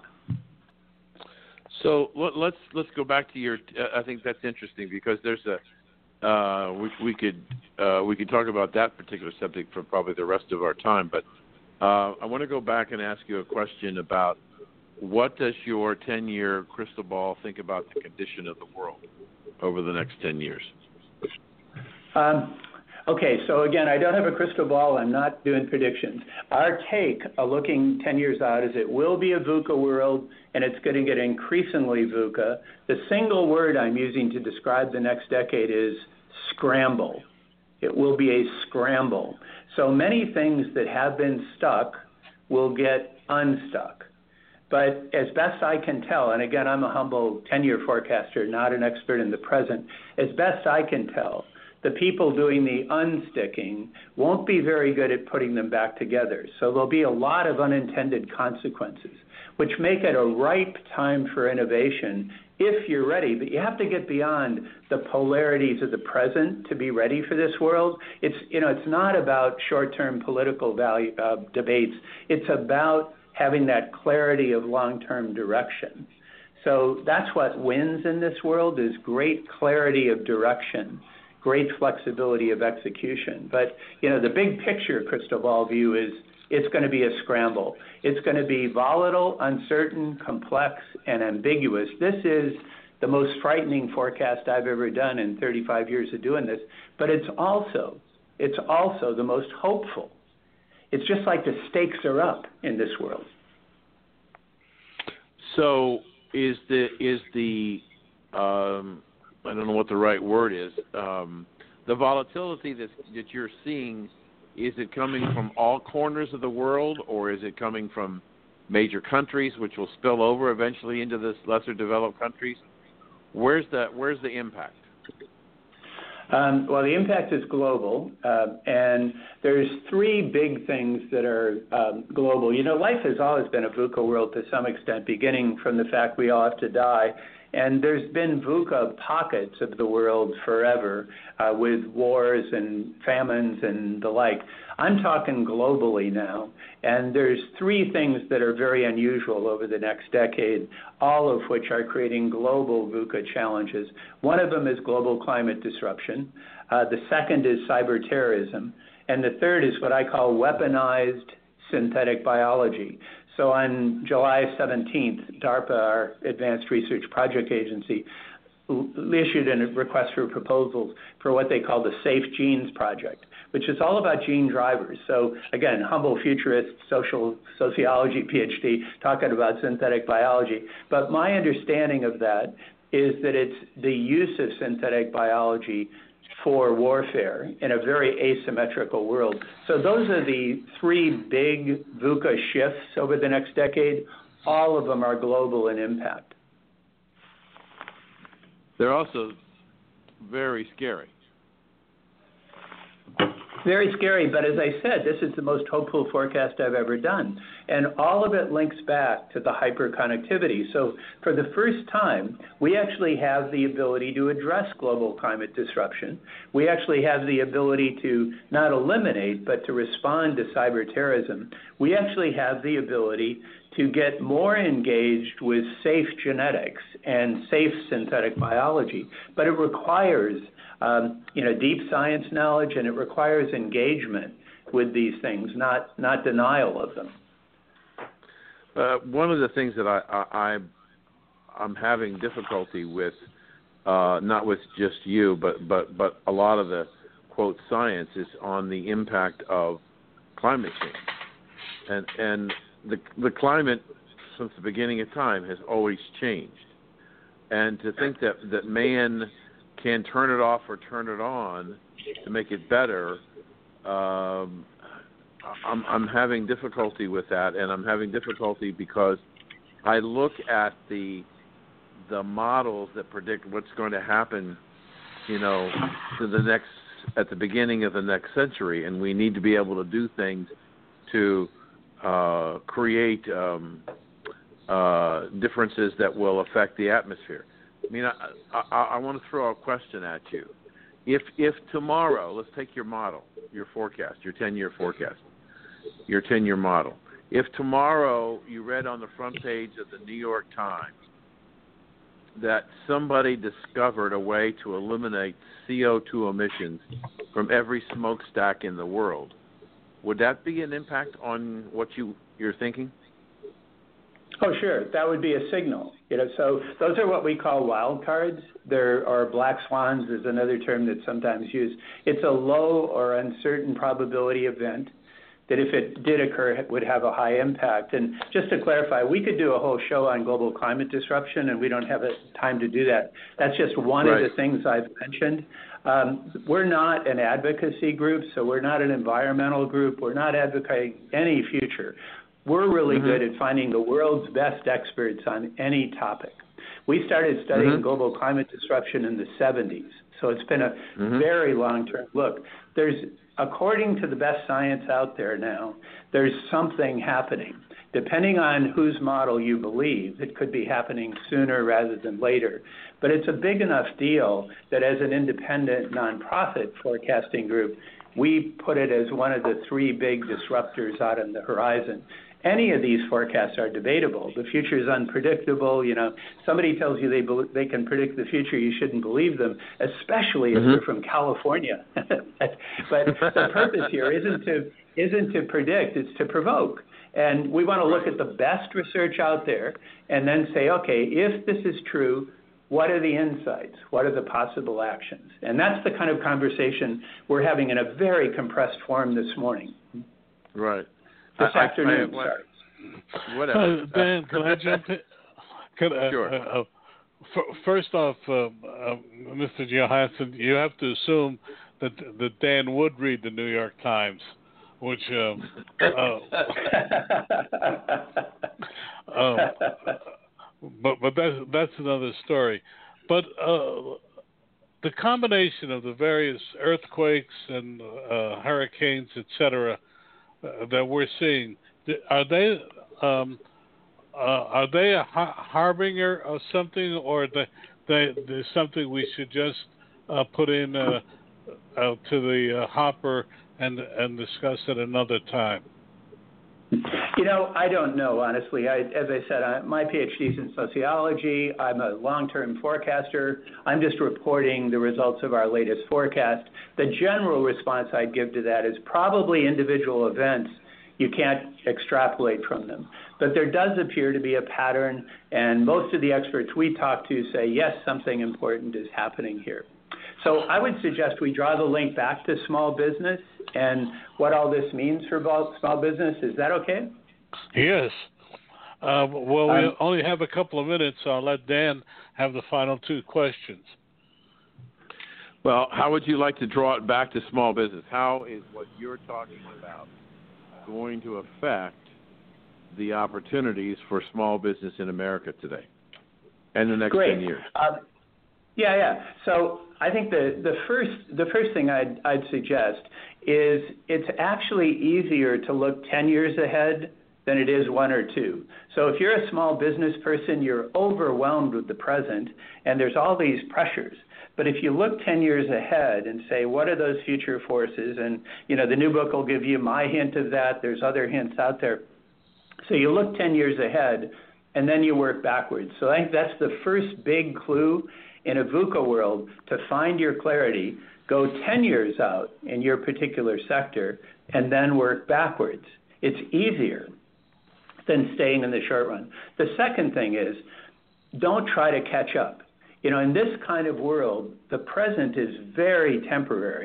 So let's let's go back to your. Uh, I think that's interesting because there's a. Uh, we, we could uh, we could talk about that particular subject for probably the rest of our time, but uh, I want to go back and ask you a question about what does your ten-year crystal ball think about the condition of the world over the next ten years? Um, okay, so again, I don't have a crystal ball. I'm not doing predictions. Our take, uh, looking ten years out, is it will be a VUCA world, and it's going to get increasingly VUCA. The single word I'm using to describe the next decade is scramble. It will be a scramble. So many things that have been stuck will get unstuck. But as best I can tell, and again, I'm a humble ten-year forecaster, not an expert in the present, as best I can tell, the people doing the unsticking won't be very good at putting them back together. So there'll be a lot of unintended consequences, which make it a ripe time for innovation if you're ready. But you have to get beyond the polarities of the present to be ready for this world. It's, you know, it's not about short-term political value uh, debates. It's about having that clarity of long-term direction. So that's what wins in this world, is great clarity of direction, great flexibility of execution. But, you know, the big picture crystal ball view is it's going to be a scramble. It's going to be volatile, uncertain, complex, and ambiguous. This is the most frightening forecast I've ever done in thirty-five years of doing this, but it's also, it's also the most hopeful. It's just like the stakes are up in this world. So is the, is the um, I don't know what the right word is, um, the volatility that, that you're seeing, is it coming from all corners of the world, or is it coming from major countries, which will spill over eventually into the lesser developed countries? Where's the, where's the impact? Um, well, the impact is global, uh, and there's three big things that are um, global. You know, life has always been a VUCA world to some extent, beginning from the fact we all have to die. And there's been VUCA pockets of the world forever uh, with wars and famines and the like. I'm talking globally now, and there's three things that are very unusual over the next decade, all of which are creating global VUCA challenges. One of them is global climate disruption. Uh, the second is cyber terrorism. And the third is what I call weaponized synthetic biology. So on July seventeenth, DARPA, our Advanced Research Project Agency, issued a request for proposals for what they call the Safe Genes Project, which is all about gene drivers. So again, humble futurist, social sociology PhD, talking about synthetic biology. But my understanding of that is that it's the use of synthetic biology for warfare in a very asymmetrical world. So those are the three big VUCA shifts over the next decade. All of them are global in impact. They're also very scary. Very scary, but as I said, this is the most hopeful forecast I've ever done. And all of it links back to the hyperconnectivity. So for the first time, we actually have the ability to address global climate disruption. We actually have the ability to not eliminate, but to respond to cyber terrorism. We actually have the ability to get more engaged with safe genetics and safe synthetic biology. But it requires Um, you know, deep science knowledge, and it requires engagement with these things, not not denial of them. Uh, one of the things that I, I, I'm having difficulty with, uh, not with just you, but, but, but a lot of the, quote, science is on the impact of climate change. And and the the climate since the beginning of time has always changed. And to think that, that man can turn it off or turn it on to make it better, um, I'm, I'm having difficulty with that, and I'm having difficulty because I look at the the models that predict what's going to happen, you know, to the next at the beginning of the next century, and we need to be able to do things to uh, create um, uh, differences that will affect the atmosphere. I mean, I, I, I want to throw a question at you. If if tomorrow, let's take your model, your forecast, your ten-year forecast, your ten-year model. If tomorrow you read on the front page of the New York Times that somebody discovered a way to eliminate C O two emissions from every smokestack in the world, would that be an impact on what you, you're thinking? Oh, sure. That would be a signal. You know, so those are what we call wild cards. There are black swans is another term that's sometimes used. It's a low or uncertain probability event that if it did occur would have a high impact. And just to clarify, we could do a whole show on global climate disruption, and we don't have time to do that. That's just one right. of the things I've mentioned. Um, we're not an advocacy group, so we're not an environmental group. We're not advocating any future. We're really mm-hmm. good at finding the world's best experts on any topic. We started studying mm-hmm. global climate disruption in the seventies, so it's been a mm-hmm. very long-term look. There's, according to the best science out there now, there's something happening. Depending on whose model you believe, it could be happening sooner rather than later. But it's a big enough deal that as an independent nonprofit forecasting group, we put it as one of the three big disruptors out on the horizon. Any of these forecasts are debatable. The future is unpredictable. You know, somebody tells you they be- they can predict the future, you shouldn't believe them, especially if mm-hmm. they're from California. But the purpose here isn't to isn't to predict; it's to provoke. And we want to look at the best research out there, and then say, okay, if this is true, what are the insights? What are the possible actions? And that's the kind of conversation we're having in a very compressed form this morning. Right. This I, afternoon, I, I, sorry. Whatever. Uh, Dan, can I jump in? Can, uh, sure. Uh, uh, f- first off, uh, uh, Mister Johansson, you have to assume that that Dan would read the New York Times, which, um, uh, uh, but but that's that's another story. But uh, the combination of the various earthquakes and uh, hurricanes, et cetera, Uh, that we're seeing, are they um, uh, are they a ha- harbinger of something, or they, they, there's something we should just uh, put in uh, uh, to the uh, hopper and and discuss at another time? You know, I don't know, honestly. I, as I said, I, my PhD is in sociology. I'm a long-term forecaster. I'm just reporting the results of our latest forecast. The general response I'd give to that is probably individual events. You can't extrapolate from them. But there does appear to be a pattern, and most of the experts we talk to say, yes, something important is happening here. So I would suggest we draw the link back to small business and what all this means for small business. Is that okay? Yes. Uh, well, we um, only have a couple of minutes, so I'll let Dan have the final two questions. Well, how would you like to draw it back to small business? How is what you're talking about going to affect the opportunities for small business in America today and the next Great. ten years? Um, Yeah, yeah. So I think the, the first the first thing I'd, I'd suggest is it's actually easier to look ten years ahead than it is one or two. So if you're a small business person, you're overwhelmed with the present, and there's all these pressures. But if you look ten years ahead and say, what are those future forces? And, you know, the new book will give you my hint of that. There's other hints out there. So you look ten years ahead, and then you work backwards. So I think that's the first big clue in a VUCA world to find your clarity. Go ten years out in your particular sector and then work backwards. It's easier than staying in the short run. The second thing is, don't try to catch up. You know, in this kind of world, the present is very temporary,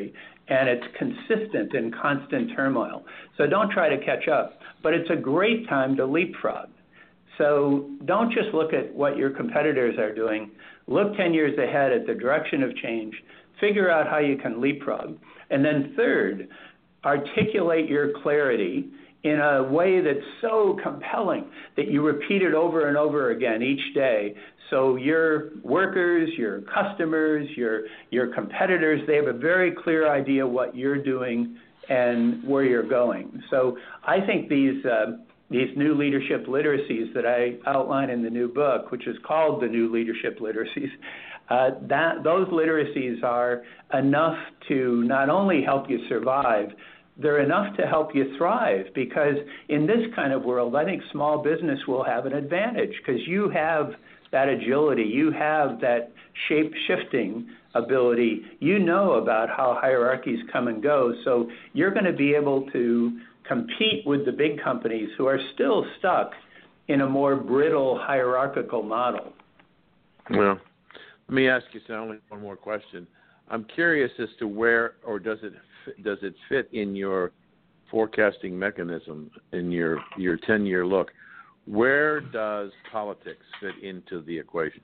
and it's consistent in constant turmoil. So don't try to catch up, but it's a great time to leapfrog. So don't just look at what your competitors are doing. Look ten years ahead at the direction of change. Figure out how you can leapfrog. And then third, articulate your clarity in a way that's so compelling that you repeat it over and over again each day. So your workers, your customers, your your competitors, they have a very clear idea what you're doing and where you're going. So I think these uh, these new leadership literacies that I outline in the new book, which is called The New Leadership Literacies, uh, that those literacies are enough to not only help you survive, they're enough to help you thrive, because in this kind of world, I think small business will have an advantage because you have that agility, you have that shape-shifting ability, you know about how hierarchies come and go, so you're going to be able to compete with the big companies who are still stuck in a more brittle hierarchical model. Well, let me ask you only one more question. I'm curious as to where, or does it does it fit in your forecasting mechanism, in your your ten-year look? Where does politics fit into the equation?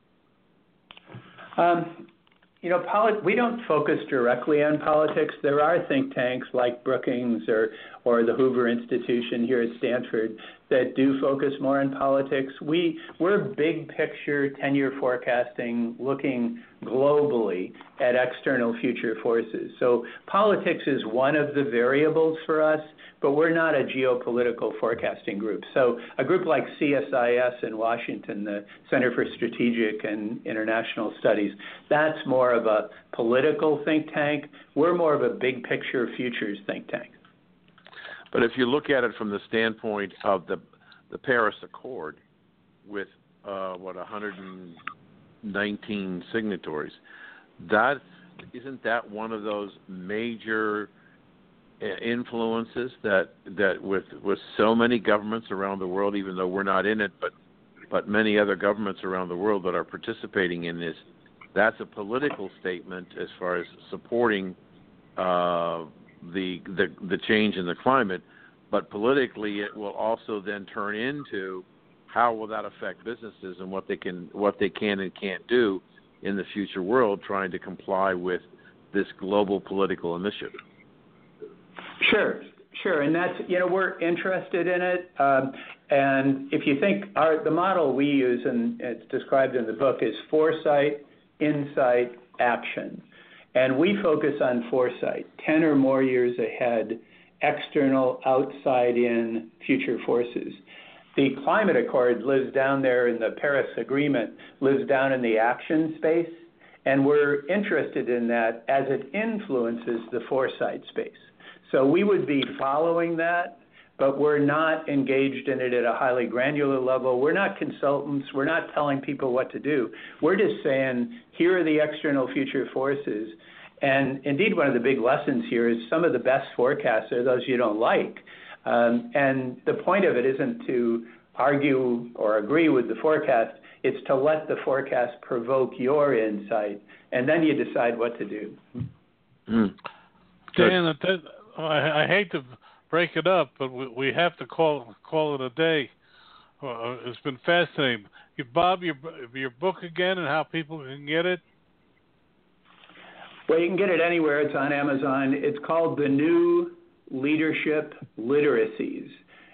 Um, you know, polit- we don't focus directly on politics. There are think tanks like Brookings or, or the Hoover Institution here at Stanford that do focus more on politics. We, we're big picture ten-year forecasting, looking globally at external future forces. So politics is one of the variables for us, but we're not a geopolitical forecasting group. So a group like C S I S in Washington, the Center for Strategic and International Studies, that's more of a political think tank. We're more of a big picture futures think tank. But if you look at it from the standpoint of the the Paris Accord with, uh, what, one hundred nineteen signatories, that isn't that one of those major influences that that with with so many governments around the world, even though we're not in it, but but many other governments around the world that are participating in this, that's a political statement as far as supporting uh, the the the change in the climate. But politically, it will also then turn into how will that affect businesses and what they can what they can and can't do in the future world, trying to comply with this global political initiative. Sure, sure, and that's, you know, we're interested in it. Um, and if you think our the model we use, and it's described in the book, is foresight, insight, action, and we focus on foresight, ten or more years ahead. External, outside-in future forces. The climate accord lives down there in the Paris Agreement, lives down in the action space, and we're interested in that as it influences the foresight space. So we would be following that, but we're not engaged in it at a highly granular level. We're not consultants. We're not telling people what to do. We're just saying, here are the external future forces. And indeed, one of the big lessons here is some of the best forecasts are those you don't like. Um, and the point of it isn't to argue or agree with the forecast. It's to let the forecast provoke your insight, and then you decide what to do. Mm. Dan, I, I hate to break it up, but we, we have to call call it a day. Uh, it's been fascinating. You, Bob, your your book again and how people can get it? Well, you can get it anywhere. It's on Amazon. It's called The New Leadership Literacies.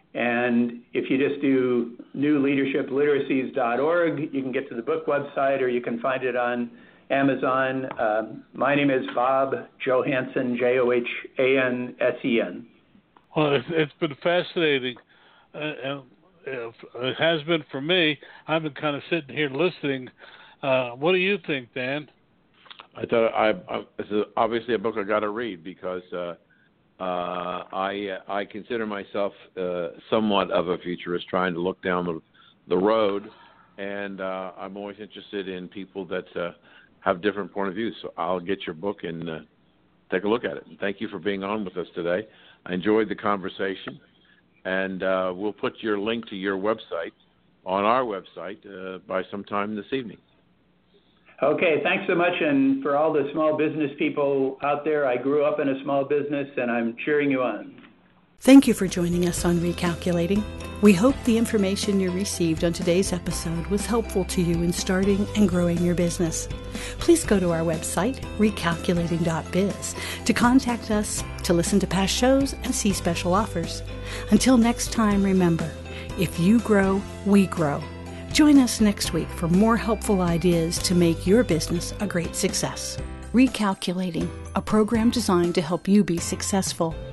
And if you just do new leadership literacies dot org, you can get to the book website, or you can find it on Amazon. Um, my name is Bob Johansen, J O H A N S E N. Well, it's, it's been fascinating. Uh, it has been for me. I've been kind of sitting here listening. Uh, what do you think, Dan? I thought I, I this is obviously a book I got to read because uh, uh, I uh, I consider myself uh, somewhat of a futurist, trying to look down the the road, and uh, I'm always interested in people that uh, have different point of views. So I'll get your book and uh, take a look at it. And thank you for being on with us today. I enjoyed the conversation, and uh, we'll put your link to your website on our website uh, by sometime this evening. Okay, thanks so much. And for all the small business people out there, I grew up in a small business, and I'm cheering you on. Thank you for joining us on Recalculating. We hope the information you received on today's episode was helpful to you in starting and growing your business. Please go to our website, recalculating dot biz, to contact us, to listen to past shows, and see special offers. Until next time, remember, if you grow, we grow. Join us next week for more helpful ideas to make your business a great success. Recalculating, a program designed to help you be successful.